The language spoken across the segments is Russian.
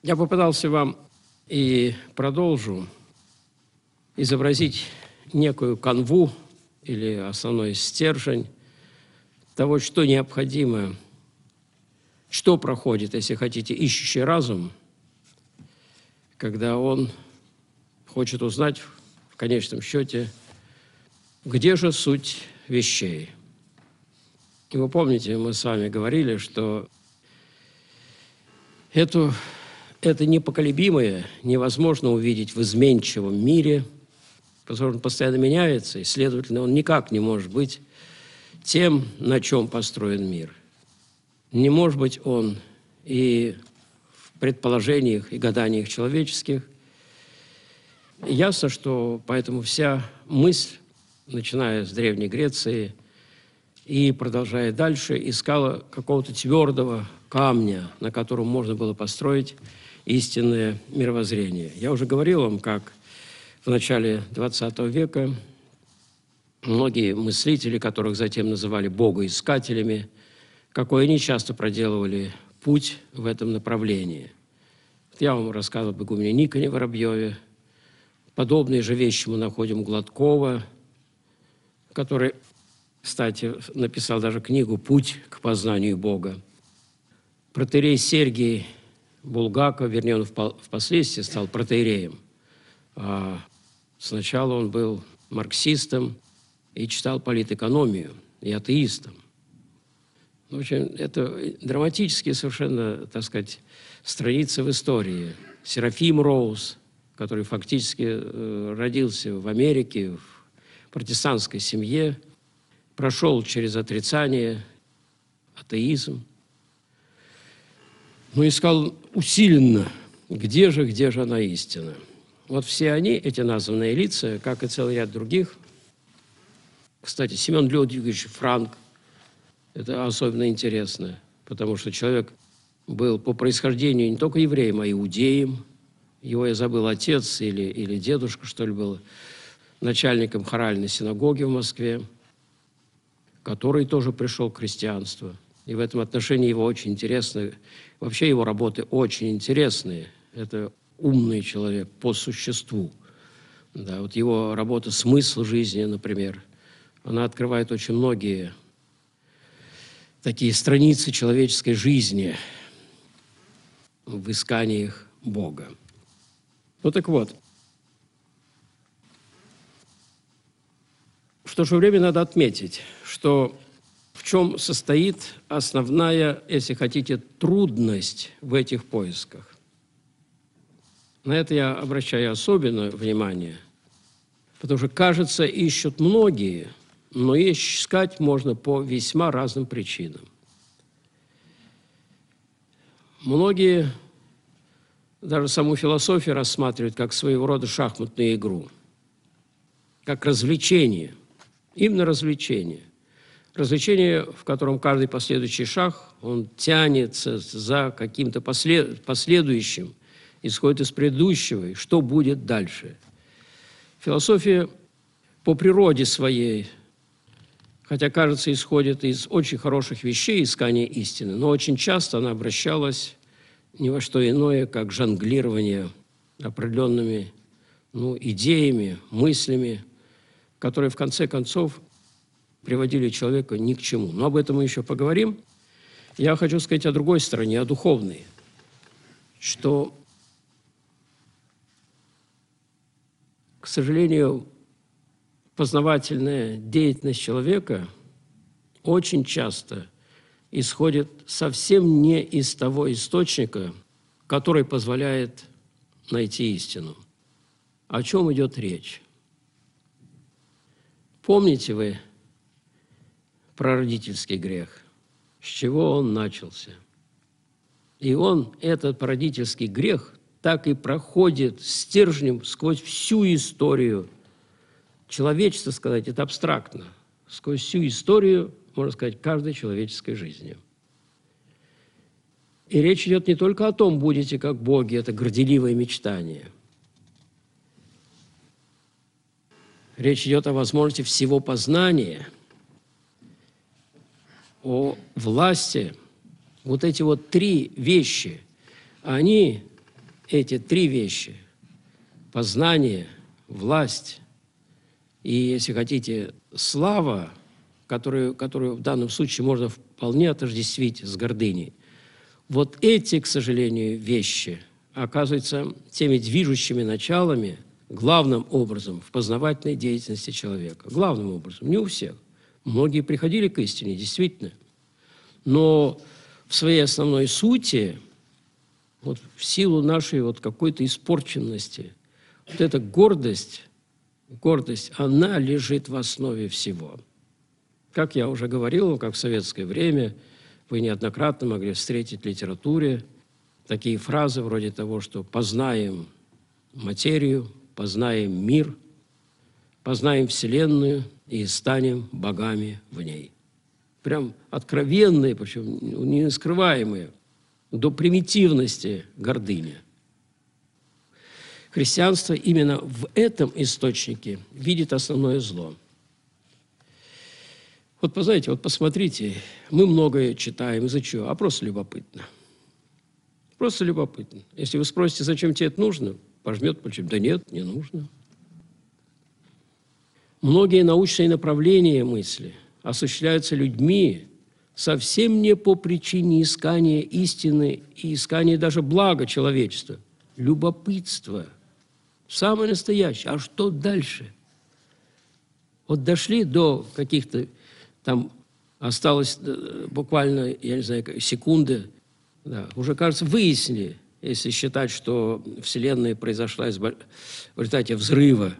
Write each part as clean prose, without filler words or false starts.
Я попытался вам и продолжу изобразить некую канву или основной стержень того, что необходимо, что проходит, если хотите, ищущий разум, когда он хочет узнать в конечном счете, где же суть вещей. И вы помните, мы с вами говорили, что это непоколебимое невозможно увидеть в изменчивом мире, потому что он постоянно меняется, и, следовательно, он никак не может быть тем, на чем построен мир. Не может быть он и в предположениях и гаданиях человеческих. Ясно, что поэтому вся мысль, начиная с Древней Греции и продолжая дальше, искала какого-то твердого камня, на котором можно было построить истинное мировоззрение. Я уже говорил вам, как в начале XX века многие мыслители, которых затем называли богоискателями, какой они часто проделывали путь в этом направлении. Я вам рассказывал об игумене Никоне Воробьеве. Подобные же вещи мы находим у Гладкова, который, кстати, написал даже книгу «Путь к познанию Бога». Протоиерей Сергий Булгаков, вернее, он впоследствии стал протоиереем. А сначала он был марксистом и читал политэкономию, и атеистом. В общем, это драматические совершенно, так сказать, страницы в истории. Серафим Роуз, который фактически родился в Америке, в протестантской семье, прошел через отрицание, атеизм, но искал усиленно, где же она истина. Вот все они, эти названные лица, как и целый ряд других. Кстати, Семен Людвигович Франк, это особенно интересно, потому что человек был по происхождению не только евреем, а иудеем. Его, я забыл, отец или дедушка, что ли, был начальником хоральной синагоги в Москве, который тоже пришел к христианству. И в этом отношении его очень интересно. Вообще его работы очень интересные. Это умный человек по существу. Да, вот его работа «Смысл жизни», например, она открывает очень многие такие страницы человеческой жизни в исканиях Бога. Ну так вот, в то же время надо отметить, что в чем состоит основная, если хотите, трудность в этих поисках. На это я обращаю особенное внимание, потому что, кажется, ищут многие, но искать можно по весьма разным причинам. Многие даже саму философию рассматривают как своего рода шахматную игру, как развлечение, именно развлечение. Развлечение, в котором каждый последующий шаг, он тянется за каким-то последующим, исходит из предыдущего, и что будет дальше. Философия по природе своей, хотя, кажется, исходит из очень хороших вещей, искания истины, но очень часто она обращалась ни во что иное, как жонглирование определенными идеями, мыслями, которые, в конце концов, приводили человека ни к чему. Но об этом мы еще поговорим. Я хочу сказать о другой стороне, о духовной, что, к сожалению, познавательная деятельность человека очень часто исходит совсем не из того источника, который позволяет найти истину. О чем идет речь? Помните вы про родительский грех? С чего он начался? И этот родительский грех, так и проходит стержнем сквозь всю историю. Человечество, сказать, это абстрактно. Сквозь всю историю, можно сказать, каждой человеческой жизни. И речь идет не только о том, будете как боги, это горделивое мечтание. Речь идет о возможности всего познания, о власти. Вот эти вот три вещи, они эти три вещи – познание, власть и, если хотите, слава, которую в данном случае можно вполне отождествить с гордыней, вот эти, к сожалению, вещи оказываются теми движущими началами, главным образом, в познавательной деятельности человека. Главным образом, не у всех. Многие приходили к истине, действительно. Но в своей основной сути, вот в силу нашей вот какой-то испорченности, вот эта гордость, она лежит в основе всего. Как я уже говорил, как в советское время, вы неоднократно могли встретить в литературе такие фразы вроде того, что «познаем материю, познаем мир, познаем Вселенную и станем богами в ней». Прям откровенные, причем не скрываемые, до примитивности гордыня. Христианство именно в этом источнике видит основное зло. Вот, знаете, вот посмотрите, мы многое читаем, из-за чего? А просто любопытно. Просто любопытно. Если вы спросите, зачем тебе это нужно, пожмет плечом. Да нет, не нужно. Многие научные направления мысли осуществляются людьми совсем не по причине искания истины и искания даже блага человечества. Любопытство. Самое настоящее. А что дальше? Вот дошли до каких-то, там осталось буквально, я не знаю, секунды, да, уже, кажется, выяснили, если считать, что Вселенная произошла в результате взрыва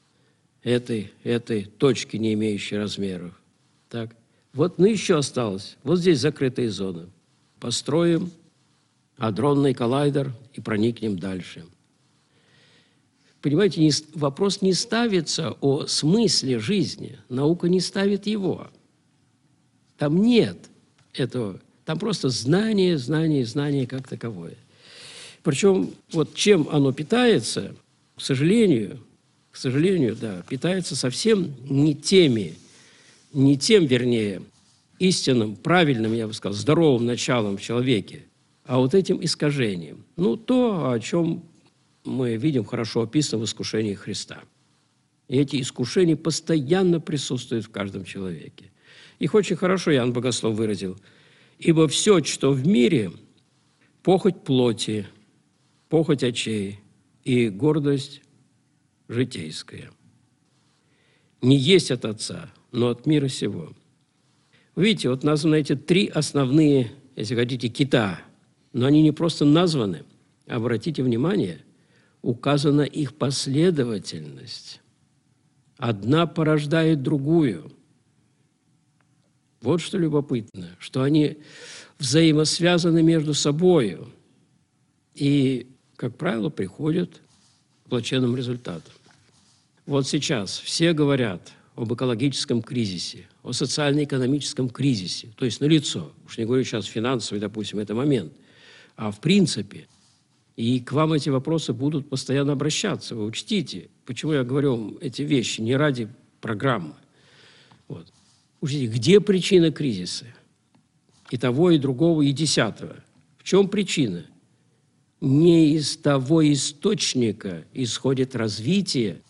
этой точки, не имеющей размеров. Так. Вот, еще осталось. Вот здесь закрытая зона. Построим адронный коллайдер и проникнем дальше. Понимаете, вопрос не ставится о смысле жизни. Наука не ставит его. Там нет этого. Там просто знание как таковое. Причем, вот чем оно питается, к сожалению, да, питается совсем не тем, вернее, истинным, правильным, я бы сказал, здоровым началом в человеке, а вот этим искажением. Ну, то, о чем мы видим хорошо описано в искушении Христа. И эти искушения постоянно присутствуют в каждом человеке. Их очень хорошо Иоанн Богослов выразил. «Ибо все, что в мире, похоть плоти, похоть очей и гордость житейская, не есть от Отца, но от мира сего». Видите, вот названы эти три основные, если хотите, кита, но они не просто названы. Обратите внимание, указана их последовательность. Одна порождает другую. Вот что любопытно, что они взаимосвязаны между собою и, как правило, приходят к плачевным результатам. Вот сейчас все говорят об экологическом кризисе, о социально-экономическом кризисе, то есть налицо. Уж не говорю сейчас финансовый, допустим, это момент. А в принципе, и к вам эти вопросы будут постоянно обращаться. Вы учтите, почему я говорю вам эти вещи, не ради программы. Вот. Учтите, где причина кризиса? И того, и другого, и десятого. В чем причина? Не из того источника исходит развитие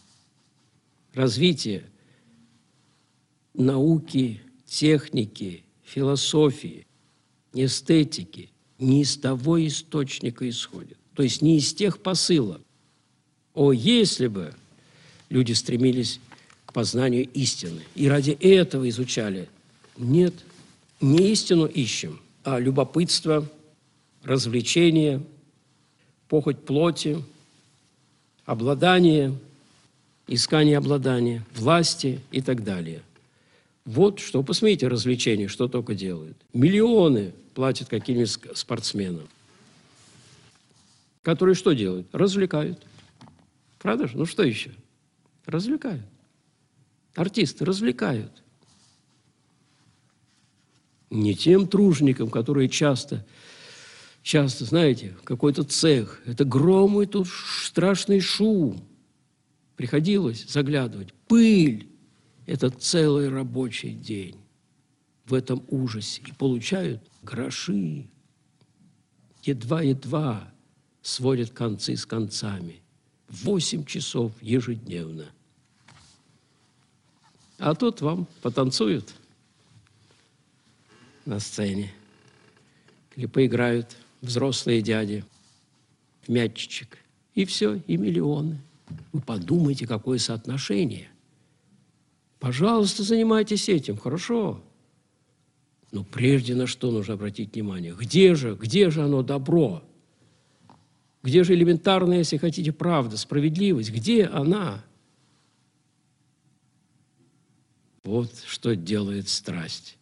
науки, техники, философии, эстетики. Не из того источника исходит. То есть не из тех посылов. О, если бы люди стремились к познанию истины и ради этого изучали. Нет, не истину ищем, а любопытство, развлечение, похоть плоти, обладание, искание обладания, власти и так далее. Вот что, посмотрите, развлечения, что только делают. Миллионы платят каким-нибудь спортсменам, которые что делают? Развлекают. Правда же? Ну что еще? Развлекают. Артисты развлекают. Не тем тружникам, которые часто, знаете, какой-то цех, это гром и тут страшный шум. Приходилось заглядывать. Пыль. Это целый рабочий день в этом ужасе. И получают гроши. Едва-едва. сводят концы с концами. 8 часов ежедневно. А тут вам потанцуют на сцене или поиграют взрослые дяди в мячичек. И все, и миллионы. Вы подумайте, какое соотношение. Пожалуйста, занимайтесь этим, хорошо. Но прежде на что нужно обратить внимание? Где же оно добро? Где же элементарная, если хотите, правда, справедливость? Где она? Вот что делает страсть.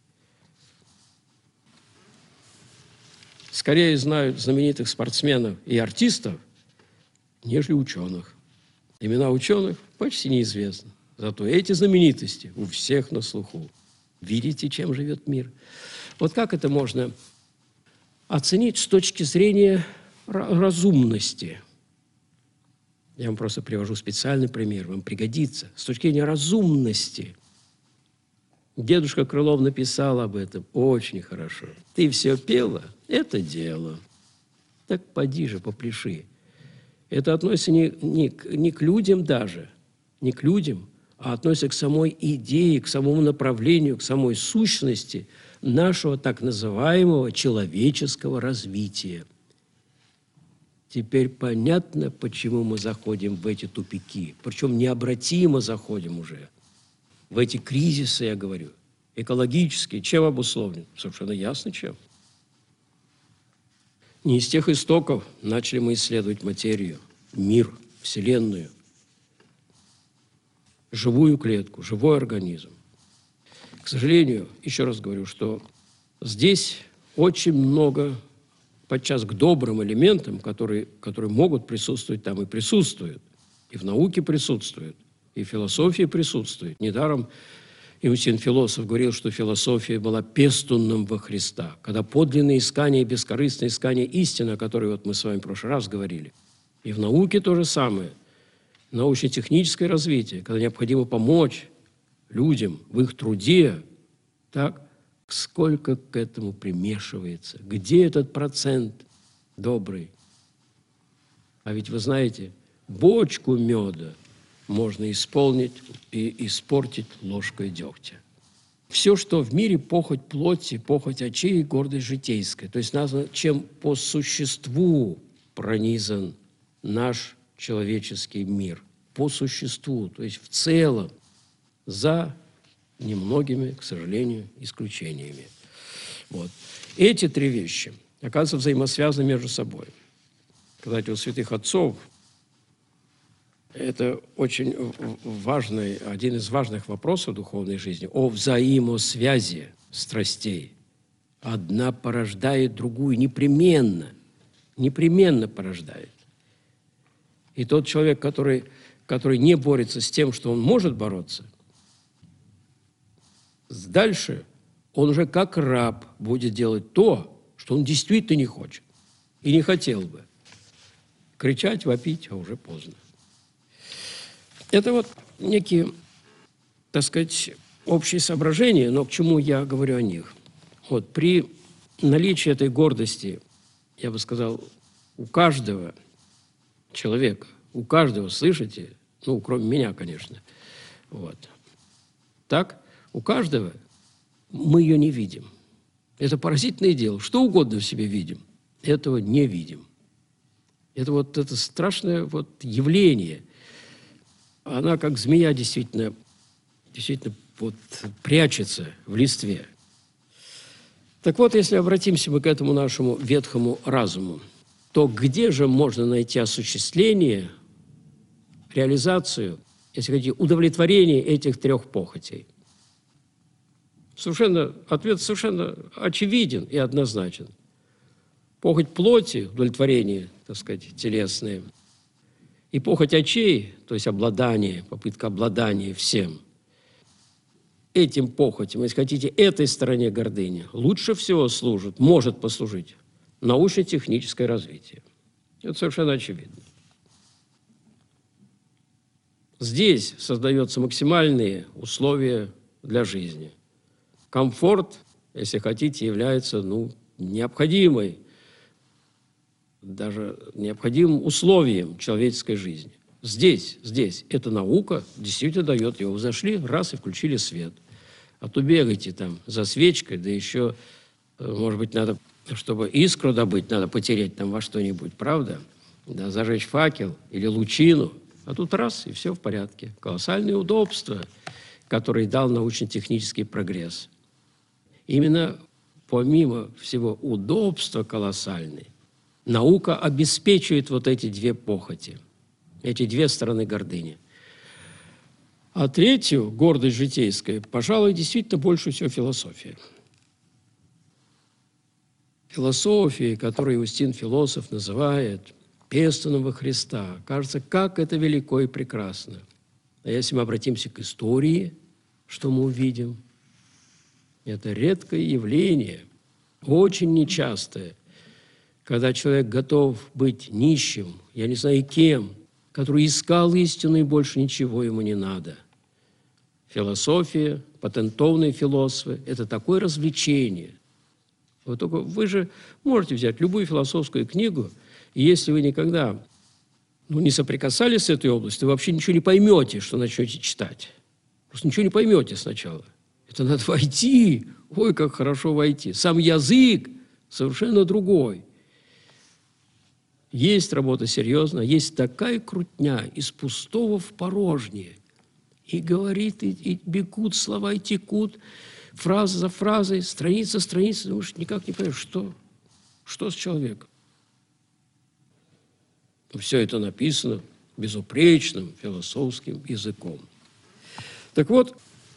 Скорее знают знаменитых спортсменов и артистов, нежели ученых. Имена ученых почти неизвестны. Зато эти знаменитости у всех на слуху. Видите, чем живет мир? Вот как это можно оценить с точки зрения разумности? Я вам просто привожу специальный пример, вам пригодится. С точки зрения разумности. Дедушка Крылов написал об этом очень хорошо. Ты все пела, это дело. Так поди же, попляши. Это относится не к людям даже, не к людям, а относится к самой идее, к самому направлению, к самой сущности нашего так называемого человеческого развития. Теперь понятно, почему мы заходим в эти тупики, причем необратимо заходим уже. В эти кризисы, я говорю, экологические, чем обусловлен? Совершенно ясно, чем. Не из тех истоков начали мы исследовать материю, мир, Вселенную, живую клетку, живой организм. К сожалению, еще раз говорю, что здесь очень много, подчас к добрым элементам, которые могут присутствовать там и присутствуют, и в науке присутствуют, и в философии присутствуют. Недаром Иусин философ говорил, что философия была пестунным во Христа, когда подлинное искание и бескорыстное искание истины, о которой вот мы с вами в прошлый раз говорили. И в науке то же самое. Научно-техническое развитие, когда необходимо помочь людям в их труде, так, сколько к этому примешивается, где этот процент добрый. А ведь вы знаете, бочку меда можно исполнить и испортить ложкой дегтя. Все, что в мире похоть плоти, похоть очей и гордость житейская. То есть названо, чем по существу пронизан наш человеческий мир. По существу, то есть в целом, за немногими, к сожалению, исключениями. Вот. Эти три вещи, оказывается, взаимосвязаны между собой. Кстати, у святых отцов это очень важный, один из важных вопросов духовной жизни о взаимосвязи страстей. Одна порождает другую непременно порождает. И тот человек, который не борется с тем, что он может бороться, дальше он уже как раб будет делать то, что он действительно не хочет и не хотел бы. Кричать, вопить, а уже поздно. Это вот некие, так сказать, общие соображения, но к чему я говорю о них? Вот при наличии этой гордости, я бы сказал, у каждого человека, у каждого, слышите, ну, кроме меня, конечно, вот, так, у каждого мы ее не видим. Это поразительное дело. Что угодно в себе видим, этого не видим. Это страшное вот явление. Она, как змея, действительно вот прячется в листве. Так вот, если обратимся мы к этому нашему ветхому разуму, то где же можно найти осуществление, реализацию, если хотите, удовлетворение этих трех похотей? Ответ совершенно очевиден и однозначен. Похоть плоти, удовлетворение, так сказать, телесное, и похоть очей, то есть обладание, попытка обладания всем, этим похотям, если хотите, этой стороне гордыни, лучше всего может послужить научно-техническое развитие. Это совершенно очевидно. Здесь создаются максимальные условия для жизни. Комфорт, если хотите, является необходимой даже необходимым условием человеческой жизни. Здесь эта наука действительно дает его. Вы зашли, раз, и включили свет. А то бегайте там за свечкой, да еще, может быть, надо, чтобы искру добыть, надо потереть там во что-нибудь, правда? Да, зажечь факел или лучину. А тут раз, и все в порядке. Колоссальные удобства, которые дал научно-технический прогресс. Именно помимо всего удобства колоссальной, наука обеспечивает вот эти две похоти, эти две стороны гордыни. А третью, гордость житейская, пожалуй, действительно больше всего философия. Философия, которую Иустин Философ называет пестуном во Христа. Кажется, как это велико и прекрасно. А если мы обратимся к истории, что мы увидим? Это редкое явление, очень нечастое, когда человек готов быть нищим, я не знаю кем, который искал истину, и больше ничего ему не надо. Философия, патентованные философы – это такое развлечение. Вот только вы же можете взять любую философскую книгу, и если вы никогда не соприкасались с этой областью, вы вообще ничего не поймете, что начнете читать. Просто ничего не поймете сначала. Это надо войти. Ой, как хорошо войти. Сам язык совершенно другой. Есть работа серьезная, есть такая крутня из пустого в порожнее. И говорит, и бегут слова, и текут, фраза за фразой, страница за страницей. Думаешь, никак не понимаешь, что с человеком. Все это написано безупречным философским языком. Так вот,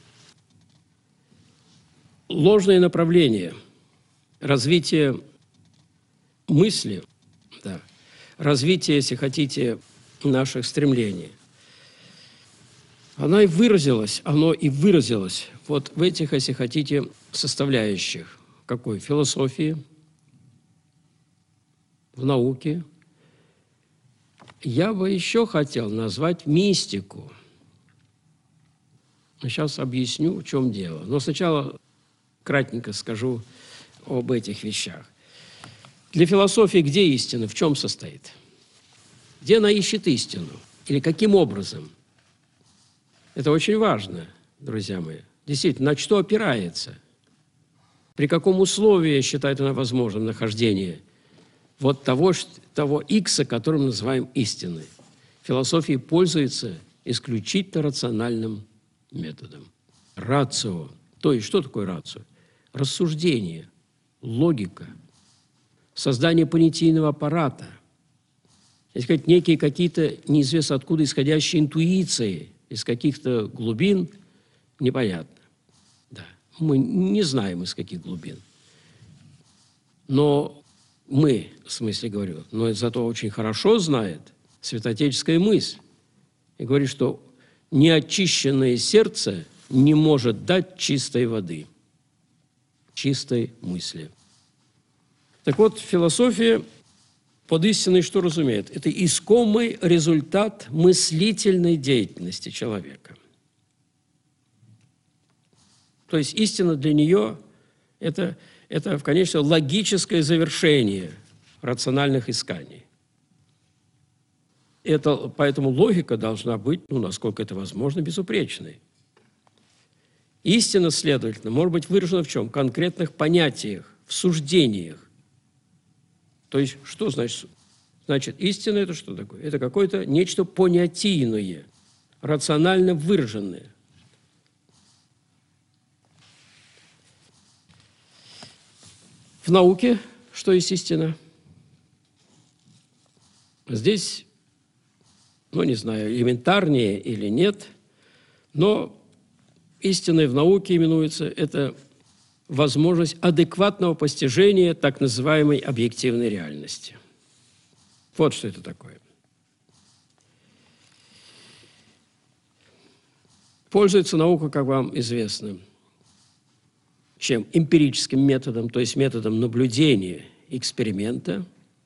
ложное направление, развитие мысли, да, развитие, если хотите, наших стремлений, оно и выразилось вот в этих, если хотите, составляющих. Какой? Философии, в науке. Я бы еще хотел назвать мистику. Сейчас объясню, в чем дело. Но сначала кратенько скажу об этих вещах. Для философии где истина? В чем состоит? Где она ищет истину? Или каким образом? Это очень важно, друзья мои. Действительно, на что опирается? При каком условии считает она возможным нахождение вот того икса, который мы называем истиной? Философия пользуется исключительно рациональным методом. Рацио. То есть, что такое рацио? Рассуждение, логика, создание понятийного аппарата, если сказать, некие какие-то неизвестно откуда исходящие интуиции, из каких-то глубин, непонятно. Да. Мы не знаем, из каких глубин. Но мы, в смысле говорю, но зато очень хорошо знает святоотеческая мысль. И говорит, что неочищенное сердце не может дать чистой воды, чистой мысли. Так вот, философия под истиной что разумеет? Это искомый результат мыслительной деятельности человека. То есть истина для нее – это, конечно, логическое завершение рациональных исканий. Поэтому логика должна быть, насколько это возможно, безупречной. Истина, следовательно, может быть выражена в чем? В конкретных понятиях, в суждениях. То есть, что значит? Значит, истина – это что такое? Это какое-то нечто понятийное, рационально выраженное. В науке что есть истина? Здесь, не знаю, элементарнее или нет, но истиной в науке именуется это возможность адекватного постижения так называемой объективной реальности. Вот что это такое. Пользуется наука, как вам известно, чем? Эмпирическим методом, то есть методом наблюдения, эксперимента.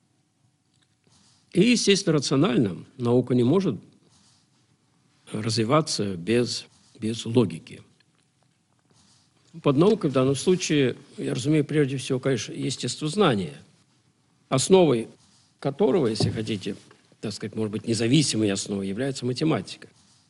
И, естественно, рациональным. Наука не может развиваться без логики. Под наукой в данном случае, я разумею, прежде всего, конечно, естествознание, основой которого, если хотите, так сказать, может быть, независимой основой является математика.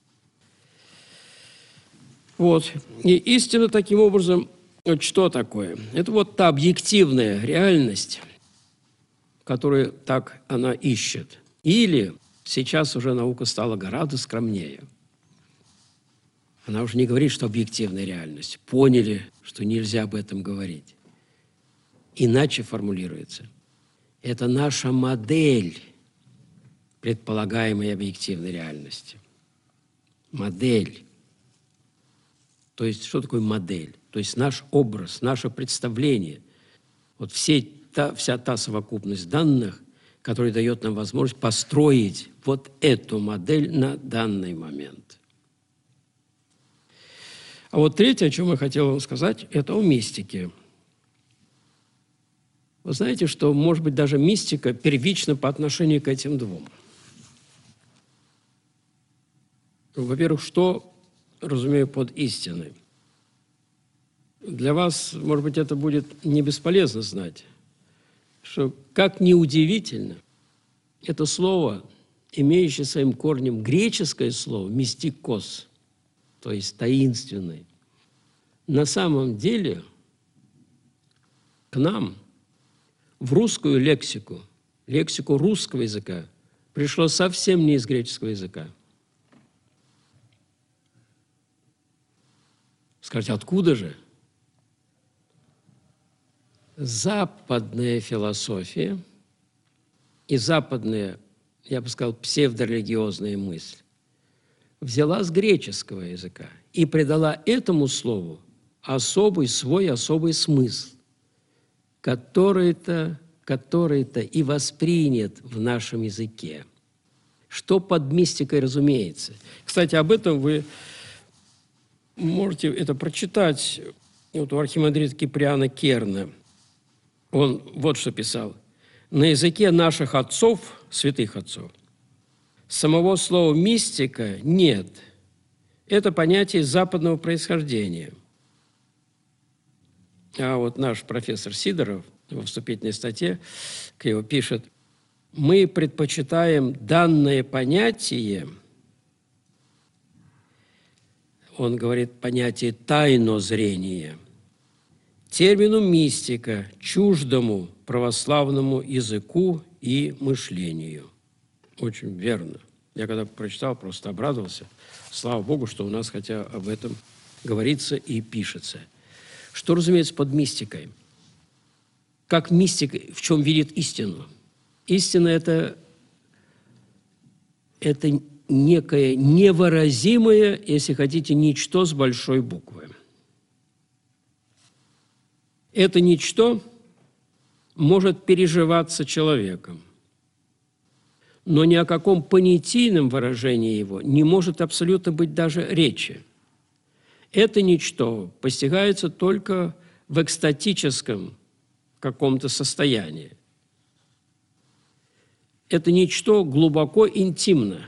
Вот. И истина таким образом, вот что такое? Это вот та объективная реальность, которую так она ищет. Или сейчас уже наука стала гораздо скромнее. Она уже не говорит, что объективная реальность. Поняли, что нельзя об этом говорить. Иначе формулируется. Это наша модель предполагаемой объективной реальности. Модель. То есть, что такое модель? То есть наш образ, наше представление. Вот вся та совокупность данных, которая дает нам возможность построить вот эту модель на данный момент. А вот третье, о чем я хотел вам сказать, это о мистике. Вы знаете, что, может быть, даже мистика первична по отношению к этим двум. Во-первых, что разумею под истиной? Для вас, может быть, это будет не бесполезно знать, что, как ни удивительно, это слово, имеющее своим корнем греческое слово «мистикос», то есть таинственный, на самом деле к нам в русскую лексику русского языка пришло совсем не из греческого языка. Скажите, откуда же? Западная философия и западная, я бы сказал, псевдорелигиозная мысль взяла с греческого языка и придала этому слову особый смысл, который-то и воспринят в нашем языке. Что под мистикой разумеется? Кстати, об этом вы можете это прочитать вот у архимандрита Киприана Керна. Он вот что писал. На языке наших отцов, святых отцов, самого слова «мистика» нет. Это понятие западного происхождения. А вот наш профессор Сидоров во вступительной статье к его пишет: «Мы предпочитаем данное понятие», он говорит понятие «тайнозрение», термину «мистика», чуждому православному языку и мышлению. Очень верно. Я когда прочитал, просто обрадовался. Слава Богу, что у нас хотя об этом говорится и пишется. Что, разумеется, под мистикой? Как мистика, в чем видит истину? Истина – это некое невыразимое, если хотите, ничто с большой буквы. Это ничто может переживаться человеком, но ни о каком понятийном выражении его не может абсолютно быть даже речи. Это ничто постигается только в экстатическом каком-то состоянии. Это ничто глубоко интимно,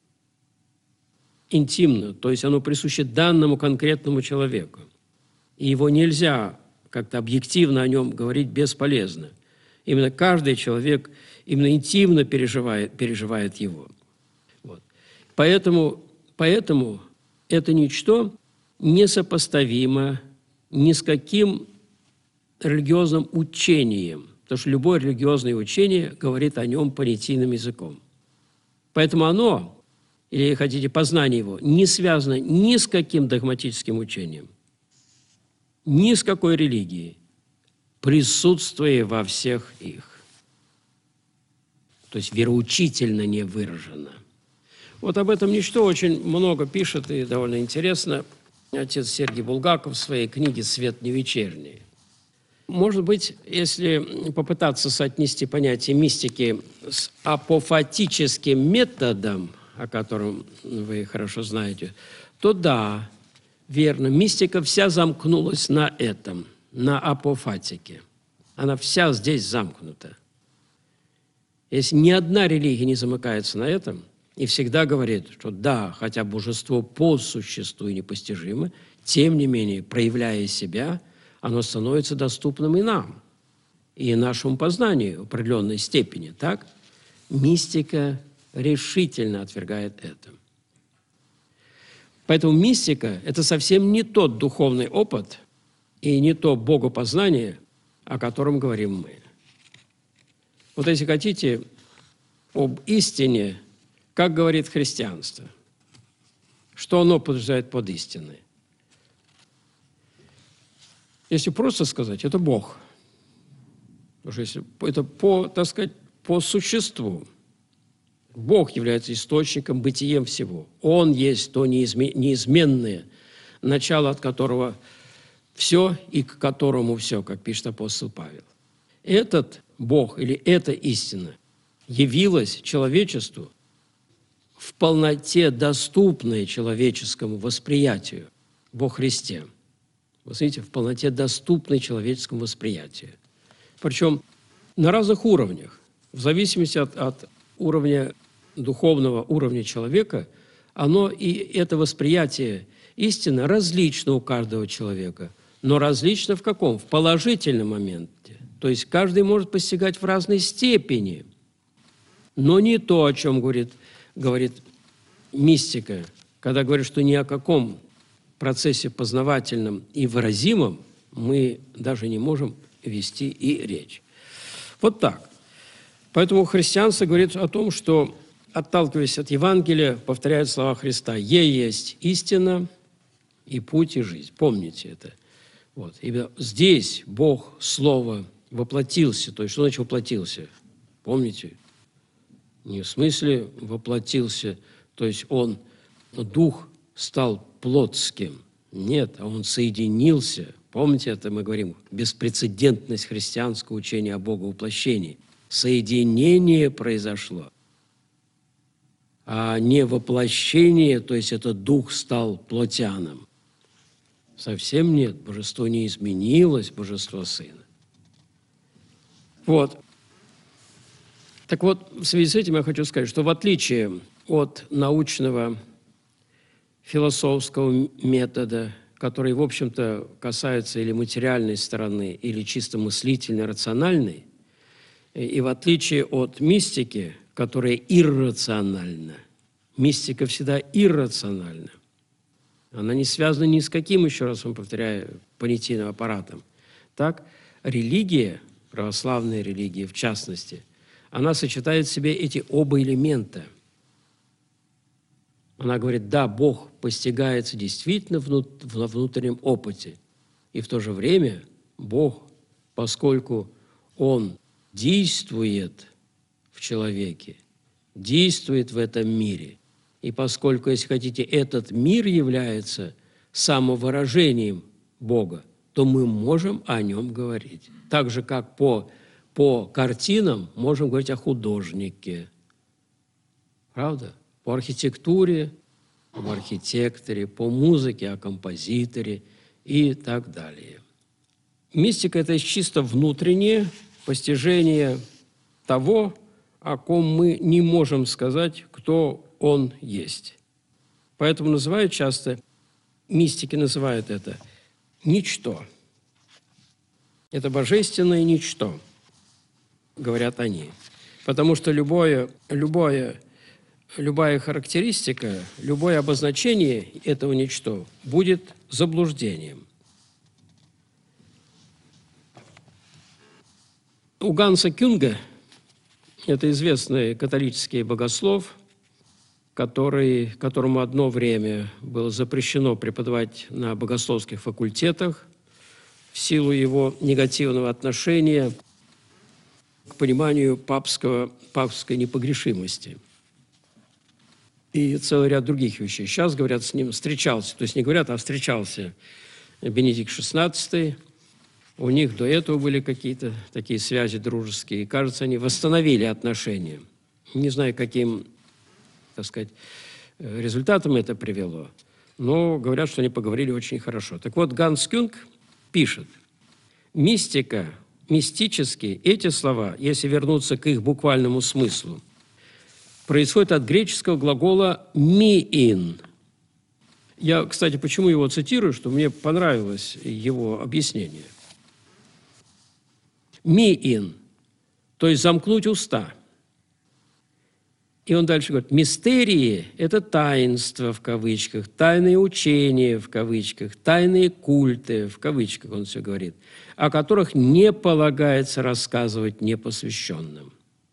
то есть оно присуще данному конкретному человеку. И его нельзя как-то объективно о нем говорить бесполезно. Именно каждый человек именно интимно переживает его. Вот. Поэтому это ничто несопоставимо ни с каким религиозным учением, потому что любое религиозное учение говорит о нем понятийным языком. Поэтому оно, или, хотите, познание его, не связано ни с каким догматическим учением, ни с какой религией, присутствуя во всех их. То есть вероучительно не выражено. Вот об этом ничто очень много пишет и довольно интересно отец Сергий Булгаков в своей книге «Свет не вечерний». Может быть, если попытаться соотнести понятие мистики с апофатическим методом, о котором вы хорошо знаете, то да, верно, мистика вся замкнулась на этом, на апофатике. Она вся здесь замкнута. Если ни одна религия не замыкается на этом и всегда говорит, что да, хотя божество по существу и непостижимо, тем не менее, проявляя себя, оно становится доступным и нам, и нашему познанию в определенной степени, так? Мистика решительно отвергает это. Поэтому мистика – это совсем не тот духовный опыт и не то богопознание, о котором говорим мы. Вот если хотите, об истине, как говорит христианство, что оно подразумевает под истиной. Если просто сказать, это Бог. Потому что если это так сказать, по существу. Бог является источником, бытием всего. Он есть то неизменное, начало от которого все и к которому все, как пишет апостол Павел. Этот Бог или эта истина явилась человечеству в полноте, доступной человеческому восприятию во Христе. Вы смотрите, в полноте, доступной человеческому восприятию. Причем на разных уровнях, в зависимости от уровня духовного уровня человека, оно и это восприятие истины различно у каждого человека. Но различно в каком? В положительном моменте. То есть каждый может постигать в разной степени. Но не то, о чем говорит мистика, когда говорит, что ни о каком процессе познавательном и выразимом мы даже не можем вести и речь. Вот так. Поэтому христианство говорит о том, что, отталкиваясь от Евангелия, повторяет слова Христа: «Е есть истина, и путь, и жизнь». Помните это. Вот. И здесь Бог, Слово, воплотился. То есть, что значит воплотился? Помните? Не в смысле воплотился, то есть Он, Дух, стал плотским. Нет, а Он соединился. Помните, это мы говорим, беспрецедентность христианского учения о Боговоплощении. Соединение произошло, а не воплощение, то есть это Дух стал плотяном. Совсем нет, Божество не изменилось, Божество Сына. Вот. Так вот, в связи с этим я хочу сказать, что в отличие от научного философского метода, который, в общем-то, касается или материальной стороны, или чисто мыслительной, рациональной, и в отличие от мистики, которая иррациональна, мистика всегда иррациональна, она не связана ни с каким, еще раз вам повторяю, понятийным аппаратом. Так, религия, православная религия в частности, она сочетает в себе эти оба элемента. Она говорит, да, Бог постигается действительно во внутреннем опыте. И в то же время Бог, поскольку Он действует в человеке, действует в этом мире, и поскольку, если хотите, этот мир является самовыражением Бога, то мы можем о нем говорить. Так же, как по картинам можем говорить о художнике. Правда? По архитектуре, об архитекторе, по музыке, о композиторе и так далее. Мистика – это чисто внутреннее постижение того, о ком мы не можем сказать, кто он есть. Поэтому называют часто, мистики называют это ничто. Это божественное ничто, говорят они. Потому что любая характеристика, любое обозначение этого ничто будет заблуждением. У Ганса Кюнга, это известный католический богослов, которому одно время было запрещено преподавать на богословских факультетах в силу его негативного отношения к пониманию папской непогрешимости и целый ряд других вещей. Сейчас, говорят, с ним встречался, то есть не говорят, а встречался Бенедикт XVI. У них до этого были какие-то такие связи дружеские. И, кажется, они восстановили отношения. Не знаю, каким, так сказать, результатом это привело, но говорят, что они поговорили очень хорошо. Так вот, Ганс Кюнг пишет: «Мистика, мистически, эти слова, если вернуться к их буквальному смыслу, происходит от греческого глагола «миин». Я, кстати, почему его цитирую, что мне понравилось его объяснение. «Миин», то есть замкнуть уста. И он дальше говорит, мистерии – это таинство в кавычках, тайные учения в кавычках, тайные культы в кавычках, он все говорит, о которых не полагается рассказывать непосвященным.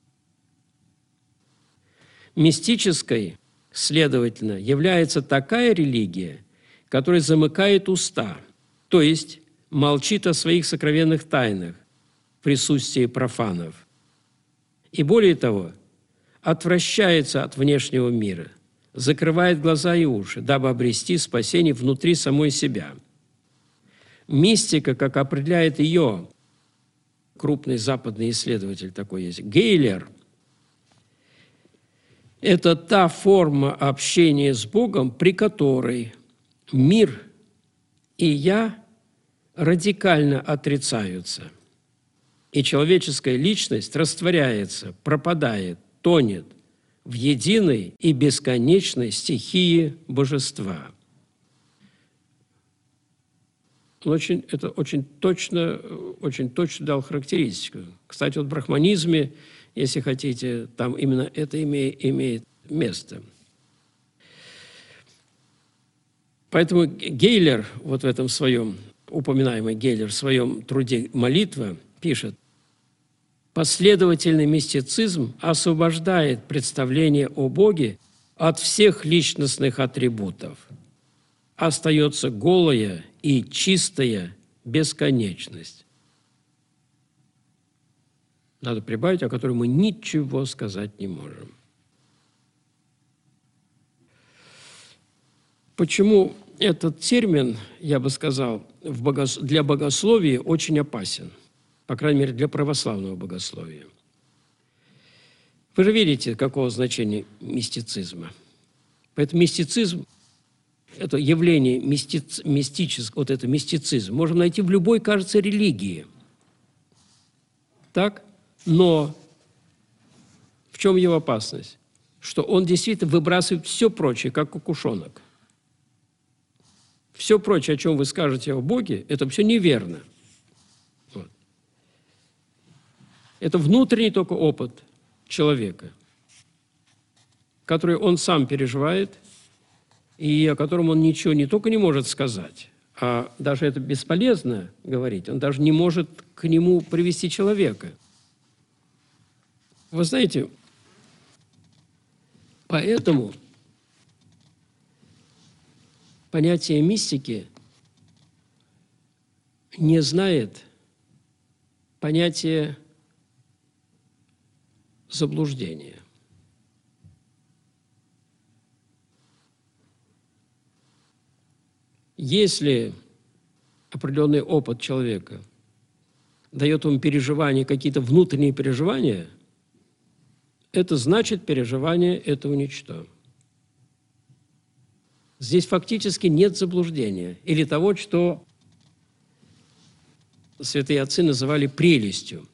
Мистической, следовательно, является такая религия, которая замыкает уста, то есть молчит о своих сокровенных тайнах в присутствии профанов. И более того, отвращается от внешнего мира, закрывает глаза и уши, дабы обрести спасение внутри самой себя. Мистика, как определяет ее крупный западный исследователь такой есть, Гейлер, это та форма общения с Богом, при которой мир и «я» радикально отрицаются, и человеческая личность растворяется, пропадает, тонет в единой и бесконечной стихии божества. Он это очень точно дал характеристику. Кстати, вот в брахманизме, если хотите, там именно это имеет место. Поэтому Гейлер, вот в этом своем, упоминаемый Гейлер, в своем труде «Молитва» пишет, последовательный мистицизм освобождает представление о Боге от всех личностных атрибутов. Остается голая и чистая бесконечность. Надо прибавить, о которой мы ничего сказать не можем. Почему этот термин, я бы сказал, для богословия очень опасен? По крайней мере, для православного богословия. Вы же видите, какого значения мистицизма. Поэтому мистицизм, это явление мистическое, вот это мистицизм, можно найти в любой, кажется, религии. Так? Но в чем его опасность? Что он действительно выбрасывает все прочее, как кукушонок. Все прочее, о чем вы скажете о Боге, это все неверно. Вот. Это внутренний только опыт человека, который он сам переживает, и о котором он ничего не только не может сказать, а даже это бесполезно говорить, он даже не может к нему привести человека. Вы знаете, поэтому понятие мистики не знает понятия заблуждения. Если определенный опыт человека дает ему переживания, какие-то внутренние переживания, это значит, переживание этого ничто. Здесь фактически нет заблуждения или того, что святые отцы называли прелестью.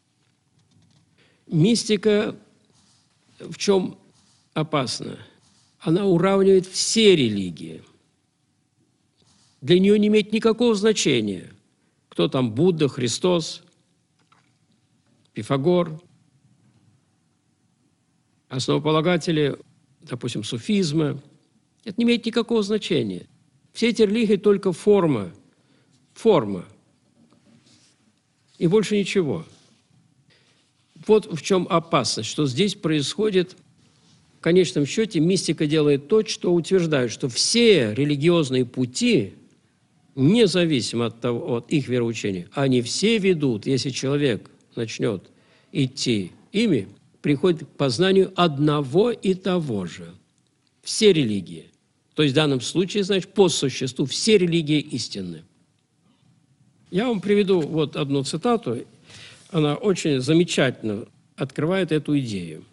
Мистика в чем опасна? Она уравнивает все религии. Для нее не имеет никакого значения, кто там Будда, Христос, Пифагор, основополагатели, допустим, суфизма. Это не имеет никакого значения. Все эти религии только форма. И больше ничего. Вот в чем опасность, что здесь происходит, в конечном счете, мистика делает то, что утверждает, что все религиозные пути, независимо от их вероучения, они все ведут, если человек начнет идти ими, приходит к познанию одного и того же. Все религии. То есть в данном случае, значит, по существу все религии истинны. Я вам приведу вот одну цитату. Она очень замечательно открывает эту идею.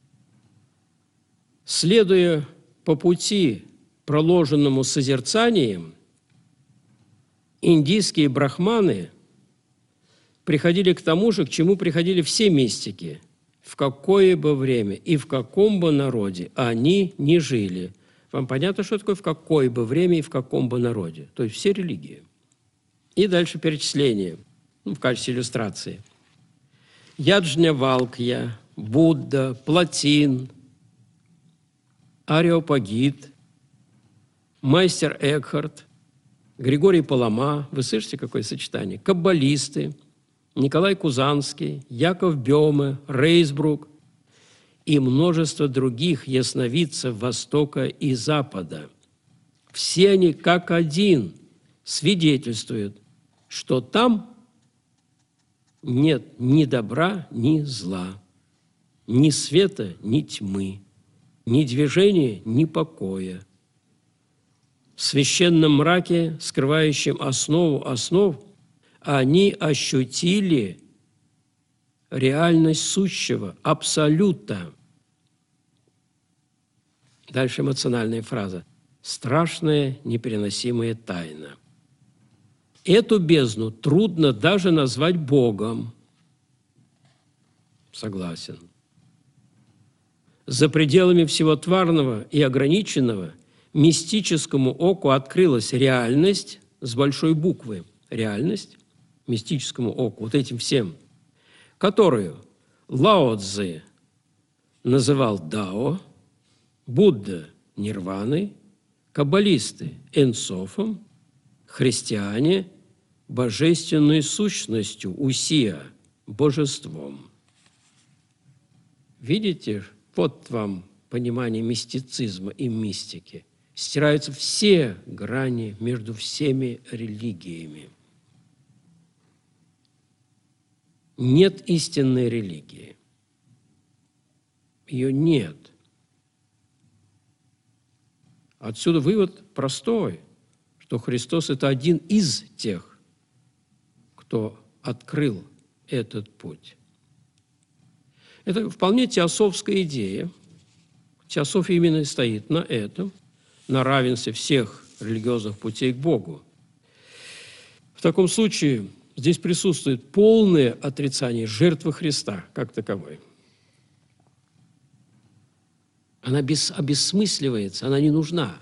«Следуя по пути, проложенному созерцанием, индийские брахманы приходили к тому же, к чему приходили все мистики, в какое бы время и в каком бы народе они ни жили». Вам понятно, что такое в какое бы время и в каком бы народе? То есть все религии. И дальше перечисление, в качестве иллюстрации. Яджнявалкья, Будда, Платин, Ареопагит, Майстер Экхарт, Григорий Палама, вы слышите, какое сочетание? Каббалисты, Николай Кузанский, Яков Бёме, Рейсбрук и множество других ясновидцев Востока и Запада. Все они как один свидетельствуют, что там нет ни добра, ни зла, ни света, ни тьмы, ни движения, ни покоя. В священном мраке, скрывающем основу основ, они ощутили реальность сущего, абсолюта. Дальше эмоциональная фраза. Страшная, непереносимая тайна. Эту бездну трудно даже назвать Богом. Согласен. За пределами всего тварного и ограниченного мистическому оку открылась реальность с большой буквы. Реальность мистическому оку, вот этим всем, которую Лао Цзы называл Дао, Будда – нирваной, каббалисты – энсофом, христиане – божественной сущностью, усия – божеством. Видите, вот вам понимание мистицизма и мистики. Стираются все грани между всеми религиями. Нет истинной религии. Ее нет. Отсюда вывод простой, что Христос – это один из тех, кто открыл этот путь. Это вполне теософская идея. Теософия именно стоит на этом, на равенстве всех религиозных путей к Богу. В таком случае здесь присутствует полное отрицание жертвы Христа как таковой. Она обессмысливается, она не нужна.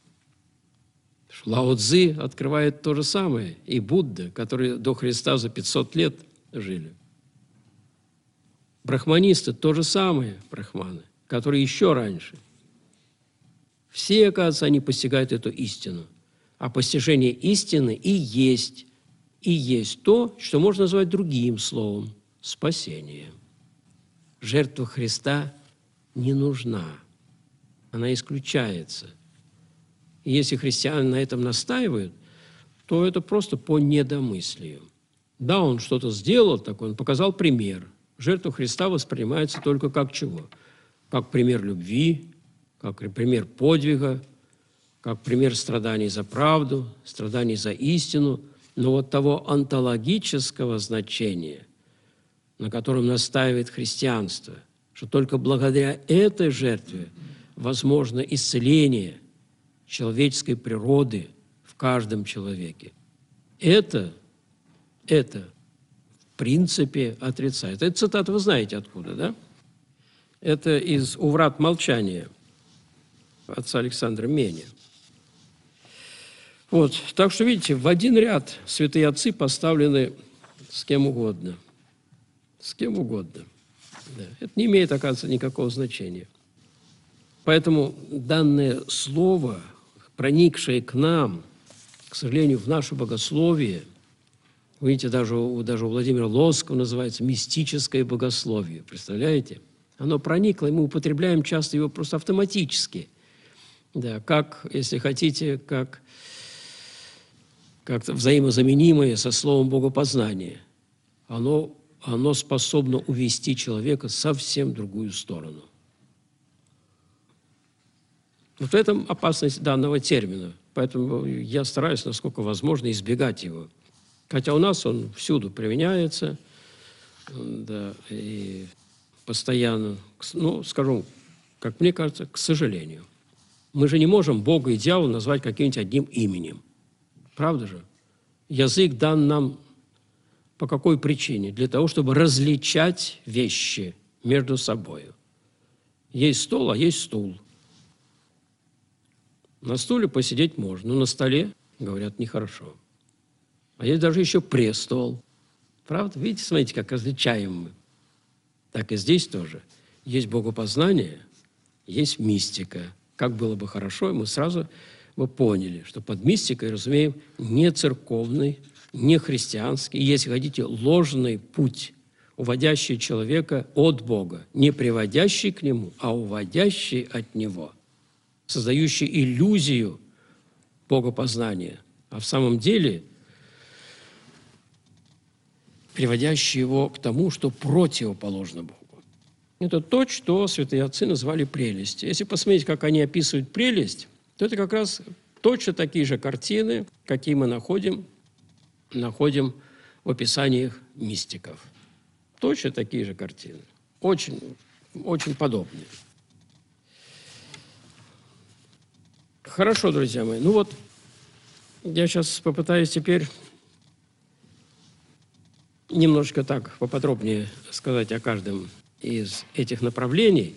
Лао Цзы открывает то же самое, и Будда, которые до Христа за 500 лет жили. Брахманисты – то же самое, брахманы, которые еще раньше. Все, оказывается, они постигают эту истину. А постижение истины и есть то, что можно назвать другим словом – спасение. Жертва Христа не нужна, она исключается. И если христиане на этом настаивают, то это просто по недомыслию. Да, он что-то сделал такое, он показал пример. Жертва Христа воспринимается только как чего? Как пример любви, как пример подвига, как пример страданий за правду, страданий за истину. Но вот того онтологического значения, на котором настаивает христианство, что только благодаря этой жертве возможно исцеление человеческой природы в каждом человеке. Это в принципе отрицает. Это цитата вы знаете откуда, да? Это из «У врат молчания» отца Александра Меня. Вот, так что, видите, в один ряд святые отцы поставлены с кем угодно. С кем угодно. Да. Это не имеет, оказывается, никакого значения. Поэтому данное слово, проникшее к нам, к сожалению, в наше богословие, видите, даже у Владимира Лосского называется мистическое богословие. Представляете? Оно проникло, и мы употребляем часто его просто автоматически. Да, как, если хотите, как взаимозаменимое со словом богопознание. Оно способно увести человека совсем в другую сторону. Вот в этом опасность данного термина. Поэтому я стараюсь, насколько возможно, избегать его. Хотя у нас он всюду применяется, да, и постоянно, ну, скажу, как мне кажется, к сожалению. Мы же не можем Бога и дьявола назвать каким-нибудь одним именем. Правда же? Язык дан нам по какой причине? Для того, чтобы различать вещи между собой. Есть стол, а есть стул. На стуле посидеть можно, но на столе, говорят, нехорошо. А есть даже еще престол. Правда? Видите, смотрите, как различаем мы. Так и здесь тоже. Есть богопознание, есть мистика. как было бы хорошо, и мы сразу бы поняли, что под мистикой разумеем не церковный, не христианский, если хотите, ложный путь, уводящий человека от Бога, не приводящий к Нему, а уводящий от Него, создающий иллюзию богопознания, а в самом деле приводящий его к тому, что противоположно Богу. Это то, что святые отцы назвали прелестью. Если посмотреть, как они описывают прелесть, то это как раз точно такие же картины, какие мы находим в описаниях мистиков. Точно такие же картины. Очень, очень подобные. Хорошо, друзья мои. Ну вот, я сейчас попытаюсь теперь немножко так поподробнее сказать о каждом из этих направлений,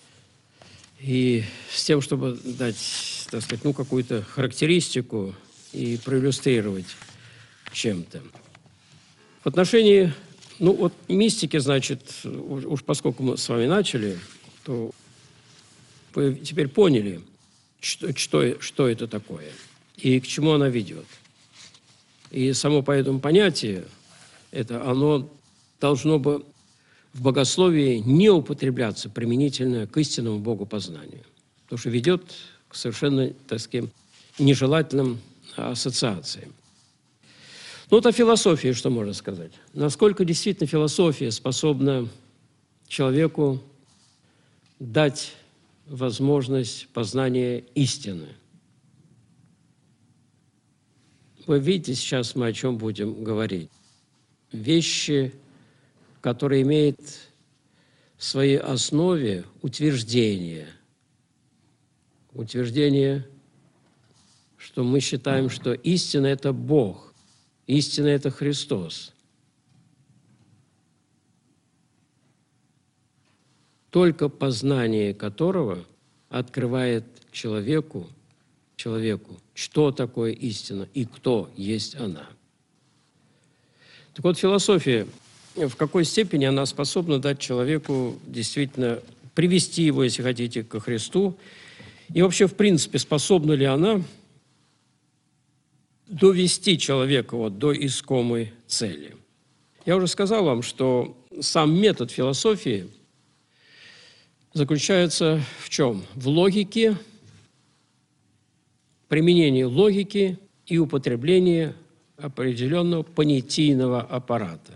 и с тем, чтобы дать, так сказать, какую-то характеристику и проиллюстрировать чем-то. В отношении, мистики, значит, уж поскольку мы с вами начали, то вы теперь поняли, что это такое и к чему она ведет. И само поэтому понятие, оно должно бы в богословии не употребляться применительно к истинному богопознанию, потому что ведет к совершенно, так сказать, нежелательным ассоциациям. Вот о философии что можно сказать? Насколько действительно философия способна человеку дать возможность познания истины? Вы видите, сейчас мы о чем будем говорить. Вещи, которые имеют в своей основе утверждение, что мы считаем, что истина – это Бог, истина – это Христос. Только познание которого открывает человеку, что такое истина и кто есть она. Так вот, философия, в какой степени она способна дать человеку действительно привести его, если хотите, ко Христу, и вообще, в принципе, способна ли она довести человека до искомой цели? Я уже сказал вам, что сам метод философии заключается в чем? В логике, применении логики и употреблении определенного понятийного аппарата.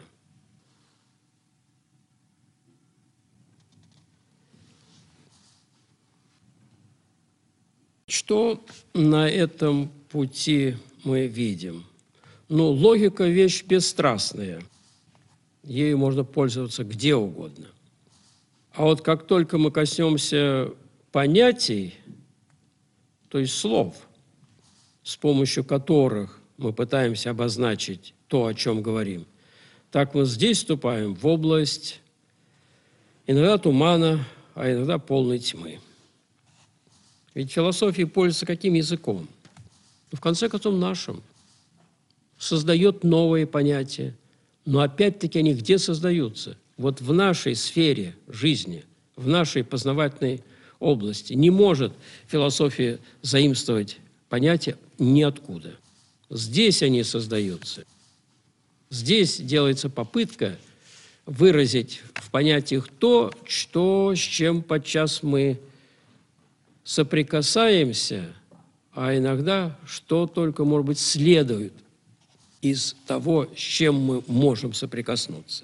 Что на этом пути мы видим? Логика – вещь бесстрастная. Ею можно пользоваться где угодно. А вот как только мы коснемся понятий, то есть слов, с помощью которых мы пытаемся обозначить то, о чем говорим, так мы здесь вступаем в область иногда тумана, а иногда полной тьмы. Ведь философия пользуется каким языком? В конце концов, нашим. Создает новые понятия. Но опять-таки они где создаются? Вот в нашей сфере жизни, в нашей познавательной области. Не может философия заимствовать понятия ниоткуда. Здесь они создаются. Здесь делается попытка выразить в понятиях то, с чем подчас мы соприкасаемся, а иногда что только, может быть, следует из того, с чем мы можем соприкоснуться.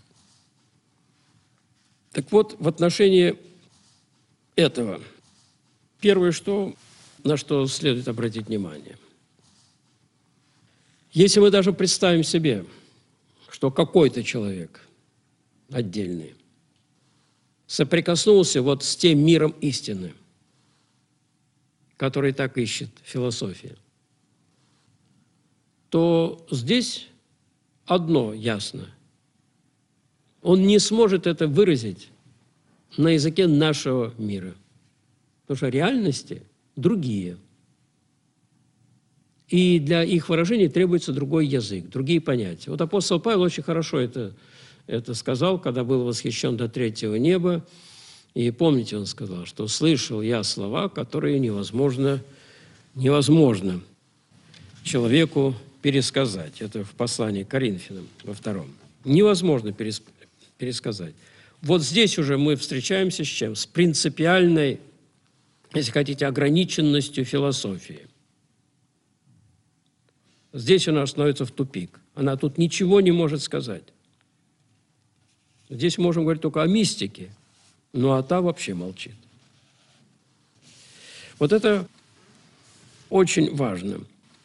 Так вот, в отношении этого, первое, на что следует обратить внимание. Если мы даже представим себе, что какой-то человек отдельный соприкоснулся с тем миром истины, который так ищет философия, то здесь одно ясно. Он не сможет это выразить на языке нашего мира, потому что реальности другие. И для их выражения требуется другой язык, другие понятия. Апостол Павел очень хорошо это сказал, когда был восхищен до третьего неба, И помните, он сказал, что «слышал я слова, которые невозможно человеку пересказать». Это в послании к Коринфянам во 2. Невозможно пересказать. Вот здесь уже мы встречаемся с чем? С принципиальной, если хотите, ограниченностью философии. Здесь она становится в тупик. Она тут ничего не может сказать. Здесь можем говорить только о мистике, ну а та вообще молчит. Вот это очень важно.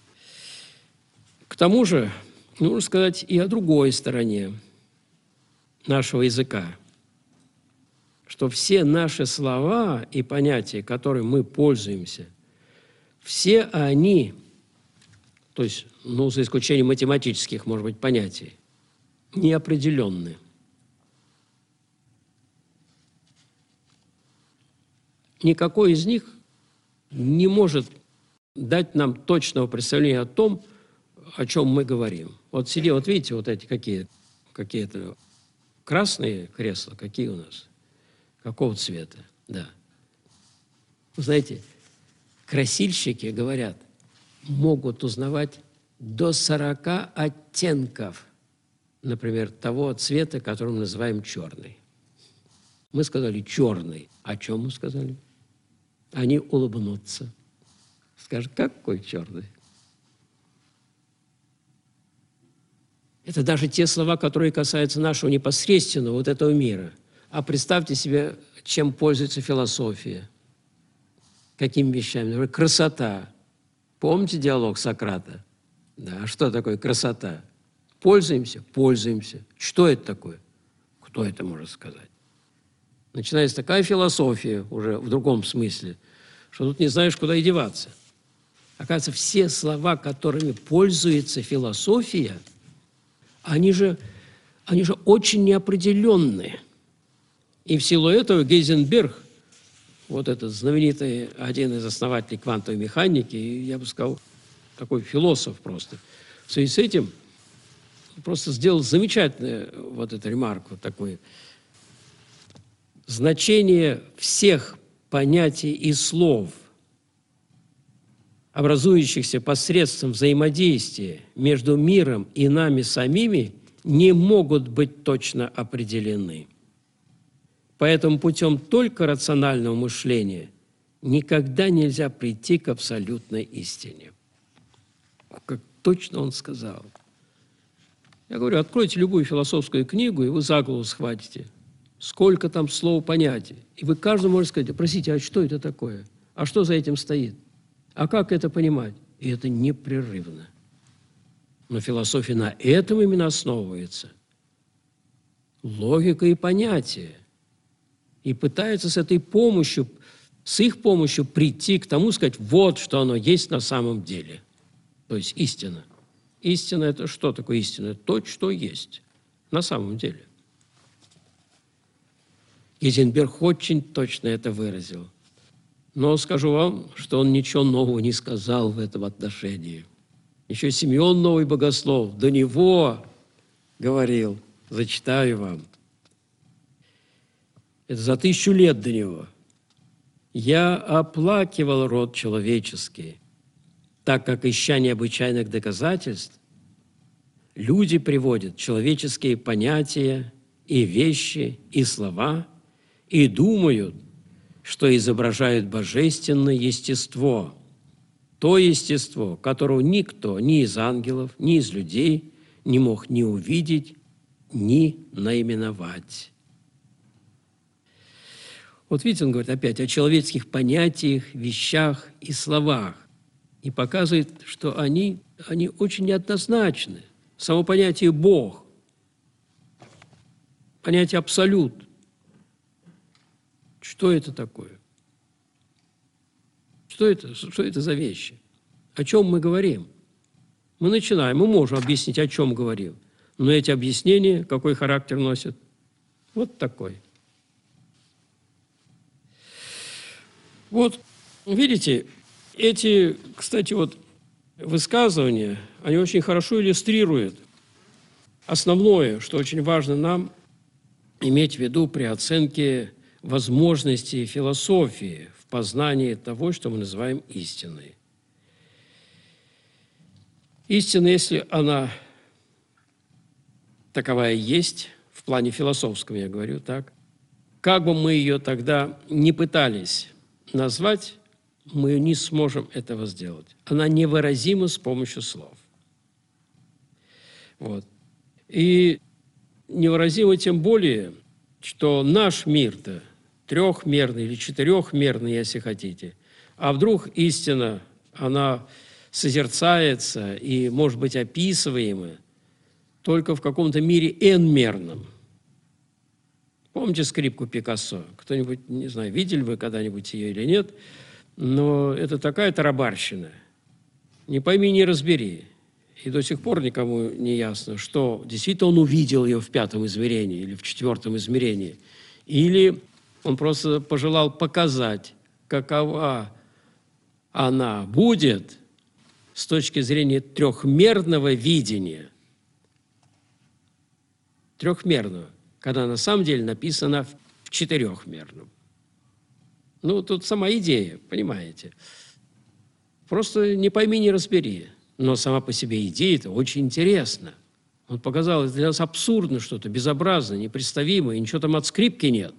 К тому же, нужно сказать и о другой стороне нашего языка, что все наши слова и понятия, которыми мы пользуемся, все они, то есть, за исключением математических, может быть, понятий, неопределенны. Никакой из них не может дать нам точного представления о том, о чем мы говорим. Вот видите, вот эти какие-то красные кресла, какие у нас? Какого цвета? Да. Вы знаете, красильщики, говорят, могут узнавать до 40 оттенков, например, того цвета, который мы называем черный. Мы сказали черный. О чем мы сказали? Они улыбнутся. Скажут, какой черный? Это даже те слова, которые касаются нашего непосредственного вот этого мира. А представьте себе, чем пользуется философия. Какими вещами? Например, красота. Помните диалог Сократа? Да, а что такое красота? Пользуемся? Пользуемся. Что это такое? Кто это может сказать? Начинается такая философия уже в другом смысле, что тут не знаешь, куда и деваться. Оказывается, все слова, которыми пользуется философия, они же очень неопределенные. И в силу этого Гейзенберг, вот этот знаменитый один из основателей квантовой механики, я бы сказал, такой философ просто, в связи с этим просто сделал замечательную вот эту ремарку, такую. Значение всех понятий и слов, образующихся посредством взаимодействия между миром и нами самими, не могут быть точно определены. Поэтому путем только рационального мышления никогда нельзя прийти к абсолютной истине. Как точно он сказал. Я говорю, откройте любую философскую книгу, и вы за голову схватите. Сколько там слов, понятий. И вы каждому можете сказать, простите, а что это такое? А что за этим стоит? А как это понимать? И это непрерывно. Но философия на этом именно основывается. Логика и понятие. И пытается с их помощью прийти к тому, сказать, вот что оно есть на самом деле. То есть истина. Истина – это что такое истина? Это то, что есть на самом деле. Гейзенберг очень точно это выразил. Но скажу вам, что он ничего нового не сказал в этом отношении. Еще Симеон Новый Богослов до него говорил, зачитаю вам. Это за 1000 лет до него. «Я оплакивал род человеческий, так как, ища необычайных доказательств, люди приводят человеческие понятия и вещи, и слова, и думают, что изображают божественное естество, то естество, которого никто ни из ангелов, ни из людей не мог ни увидеть, ни наименовать». Вот видите, он говорит опять о человеческих понятиях, вещах и словах. И показывает, что они очень неоднозначны. Само понятие «Бог», понятие «абсолют». Что это такое? Что это за вещи? О чем мы говорим? Мы можем объяснить, о чем говорим. Но эти объяснения какой характер носят? Вот такой. Вот, видите, эти, кстати, высказывания, они очень хорошо иллюстрируют основное, что очень важно нам иметь в виду при оценке возможности философии в познании того, что мы называем истиной. Истина, если она таковая есть, в плане философском я говорю, так, как бы мы ее тогда не пытались назвать, мы не сможем этого сделать. Она невыразима с помощью слов. Вот. И невыразимо тем более, что наш мир-то трехмерный или четырехмерный, если хотите, а вдруг истина, она созерцается и может быть описываема только в каком-то мире n-мерном. Помните скрипку Пикассо? Кто-нибудь, не знаю, видели вы когда-нибудь ее или нет, но это такая тарабарщина. Не пойми, не разбери. И до сих пор никому не ясно, что действительно он увидел ее в пятом измерении или в четвертом измерении. Или он просто пожелал показать, какова она будет с точки зрения трехмерного видения. Трехмерного, когда на самом деле написано в четырехмерном. Ну, тут сама идея, понимаете. Просто не пойми, не разбери. Но сама по себе идея-то очень интересна. Он показал, для нас абсурдно что-то, безобразно, непредставимо, и ничего там от скрипки нет.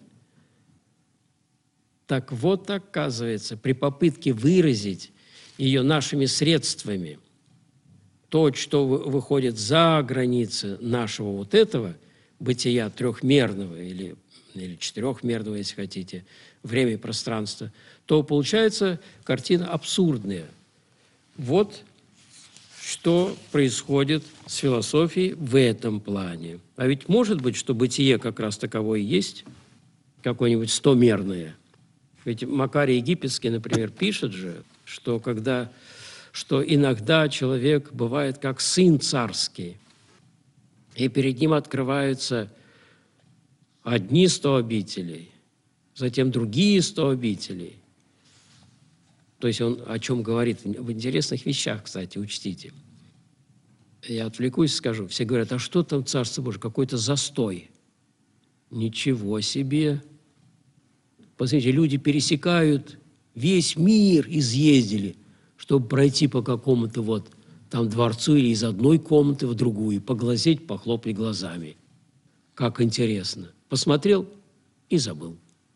Так вот, оказывается, при попытке выразить ее нашими средствами, то, что выходит за границы нашего вот этого бытия трехмерного или четырехмерного, если хотите, время и пространство, то получается картина абсурдная. Вот что происходит с философией в этом плане. А ведь может быть, что бытие как раз таковое и есть, какое-нибудь стомерное. Ведь Макарий Египетский, например, пишет же, что иногда человек бывает как сын царский, и перед ним открываются одни 100 обителей, затем другие 100 обителей. То есть он о чем говорит? В интересных вещах, кстати, учтите. Я отвлекусь, скажу. Все говорят, а что там, Царство Божие, какой-то застой. Ничего себе! Посмотрите, люди пересекают весь мир, изъездили, чтобы пройти по какому-то вот там дворцу или из одной комнаты в другую, поглазеть, похлопать глазами. Как интересно. Посмотрел и забыл.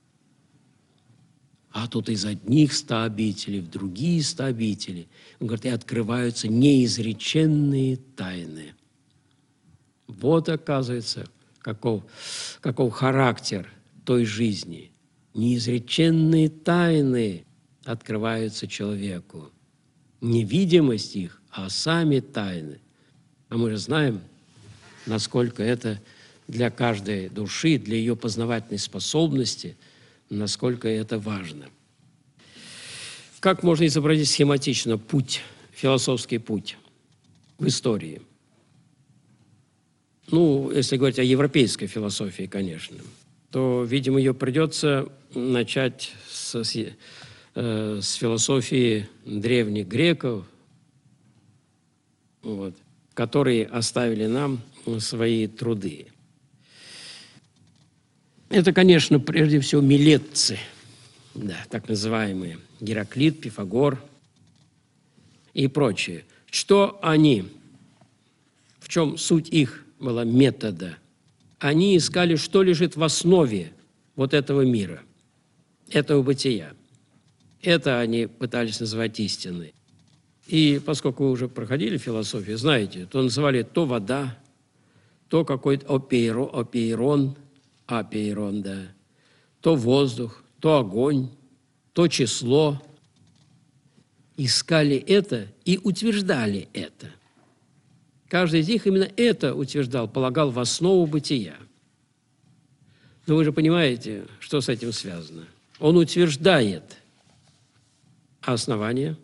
А тут из одних 100 обителей в другие 100 обителей. Он говорит, и открываются неизреченные тайны. Вот, оказывается, каков характер той жизни. Неизреченные тайны открываются человеку. Не видимость их, а сами тайны. А мы же знаем, насколько это для каждой души, для ее познавательной способности, насколько это важно. Как можно изобразить схематично философский путь в истории? Ну, если говорить о европейской философии, конечно, то, видимо, ее придется начать с философии древних греков, вот, которые оставили нам свои труды. Это, конечно, прежде всего милетцы, да, так называемые, Гераклит, Пифагор и прочие. Что они, в чем суть их была метода? Они искали, что лежит в основе вот этого мира, этого бытия. Это они пытались называть истиной. И поскольку вы уже проходили философию, знаете, то называли то вода, то какой-то апейрон, да, то воздух, то огонь, то число. Искали это и утверждали это. Каждый из них именно это утверждал, полагал в основу бытия. Но вы же понимаете, что с этим связано. Он утверждает, а основание?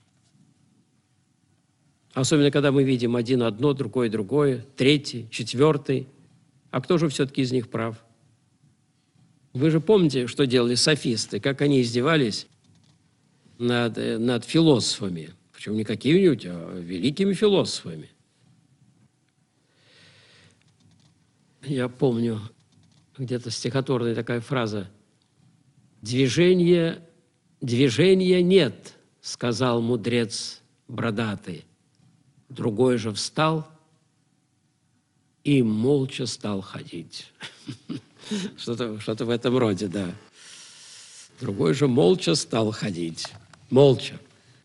Особенно, когда мы видим один одно, другое другое, третий, четвертый. А кто же все-таки из них прав? Вы же помните, что делали софисты, как они издевались над философами. Причем не какими-нибудь, а великими философами. Я помню, где-то стихотворная такая фраза Движения нет, сказал мудрец бородатый. Другой же встал и молча стал ходить. Что-то в этом роде, да. Другой же молча стал ходить. Молча.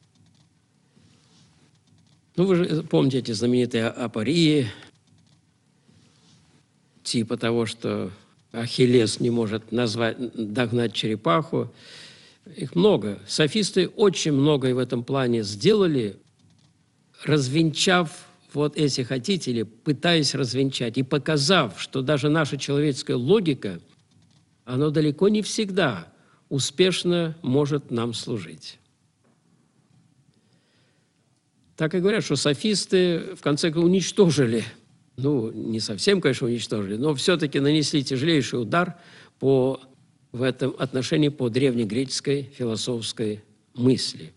Ну, вы же помните эти знаменитые апории, типа того, что Ахиллес не может догнать черепаху. Их много. Софисты очень многое в этом плане сделали, развенчав вот эти хотители, пытаясь развенчать и показав, что даже наша человеческая логика, она далеко не всегда успешно может нам служить. Так и говорят, что софисты в конце концов уничтожили, ну, не совсем, конечно, уничтожили, но все-таки нанесли тяжелейший удар в этом отношении по древнегреческой философской мысли.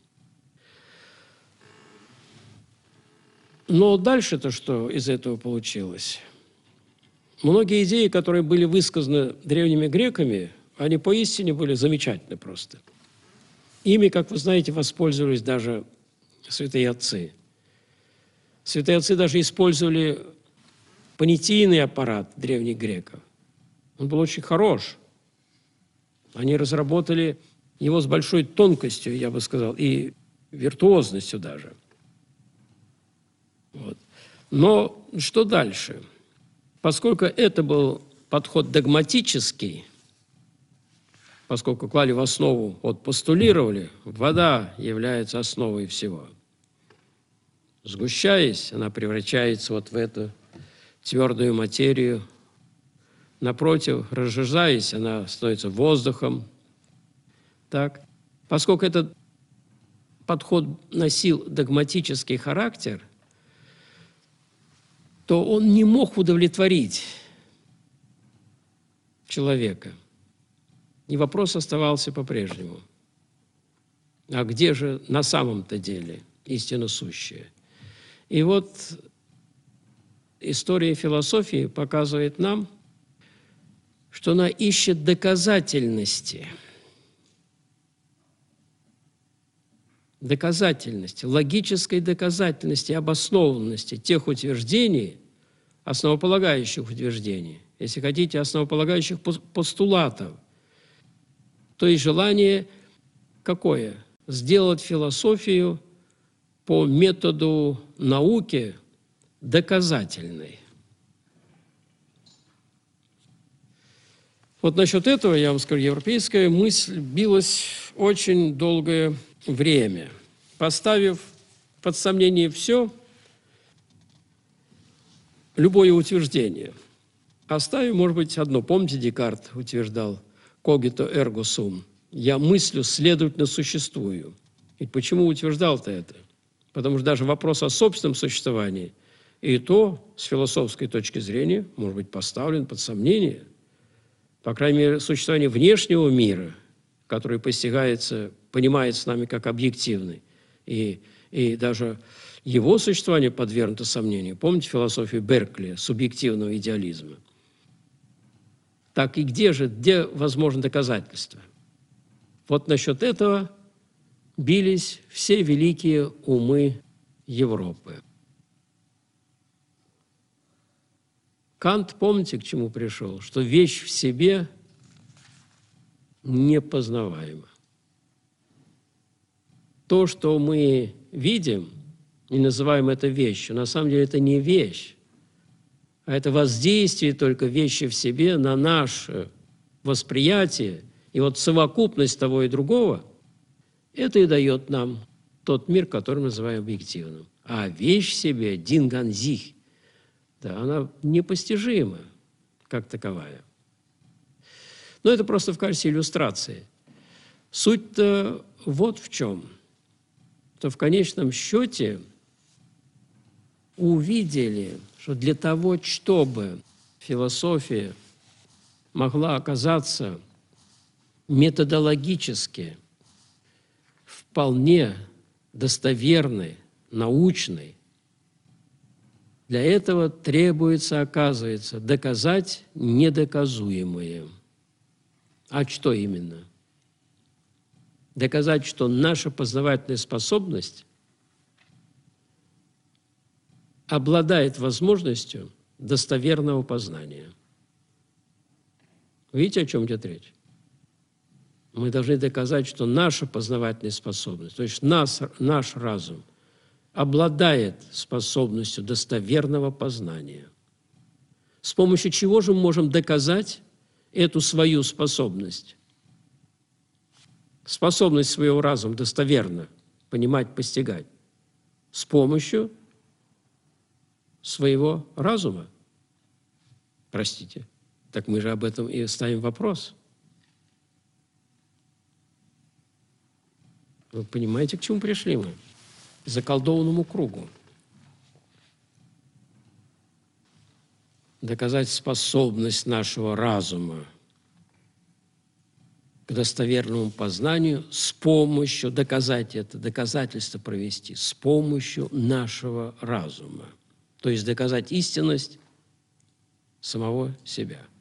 Но дальше-то что из этого получилось? Многие идеи, которые были высказаны древними греками, они поистине были замечательны просто. Ими, как вы знаете, воспользовались даже святые отцы. Святые отцы даже использовали понятийный аппарат древних греков. Он был очень хорош. Они разработали его с большой тонкостью, я бы сказал, и виртуозностью даже. Вот. Но что дальше? Поскольку это был подход догматический, поскольку клали в основу, вот постулировали, вода является основой всего. Сгущаясь, она превращается вот в эту твердую материю. Напротив, разжижаясь, она становится воздухом. Так. Поскольку этот подход носил догматический характер, то он не мог удовлетворить человека. И вопрос оставался по-прежнему. А где же на самом-то деле истина сущая? И вот история философии показывает нам, что она ищет доказательности, логической доказательности, обоснованности тех утверждений, основополагающих утверждений, если хотите, основополагающих постулатов. То есть желание какое? Сделать философию по методу науки доказательной. Вот насчет этого, я вам скажу, европейская мысль билась очень долгое время, поставив под сомнение все, любое утверждение. Оставив, может быть, одно. Помните, Декарт утверждал «cogito ergo sum» – «я мыслю, следовательно, существую». И почему утверждал-то это? Потому что даже вопрос о собственном существовании и то, с философской точки зрения, может быть поставлен под сомнение. По крайней мере, существование внешнего мира, который понимается нами как объективный, и даже его существование подвергнуто сомнению. Помните философию Беркли, субъективного идеализма? Так и где возможно доказательство? Вот насчет этого бились все великие умы Европы. Кант, помните, к чему пришел? Что вещь в себе непознаваема. То, что мы видим и называем это вещью, на самом деле это не вещь, а это воздействие только вещи в себе на наше восприятие. И вот совокупность того и другого, это и дает нам тот мир, который мы называем объективным. А вещь в себе, Ding an sich, да, она непостижима как таковая. Но это просто в качестве иллюстрации. Суть-то вот в чем. То в конечном счете увидели, что для того, чтобы философия могла оказаться методологически вполне достоверной, научной, для этого требуется, оказывается, доказать недоказуемое. А что именно? доказать, что наша познавательная способность обладает возможностью достоверного познания. Видите, о чем идет речь? Мы должны доказать, что наша познавательная способность, то есть наш разум, обладает способностью достоверного познания. С помощью чего же мы можем доказать эту свою способность? Способность своего разума достоверно понимать, постигать. С помощью своего разума. Простите. Так мы же об этом и ставим вопрос. Вы понимаете, к чему пришли мы? К заколдованному кругу. Доказать способность нашего разума к достоверному познанию с помощью, доказать это, доказательство провести с помощью нашего разума. То есть доказать истинность самого себя.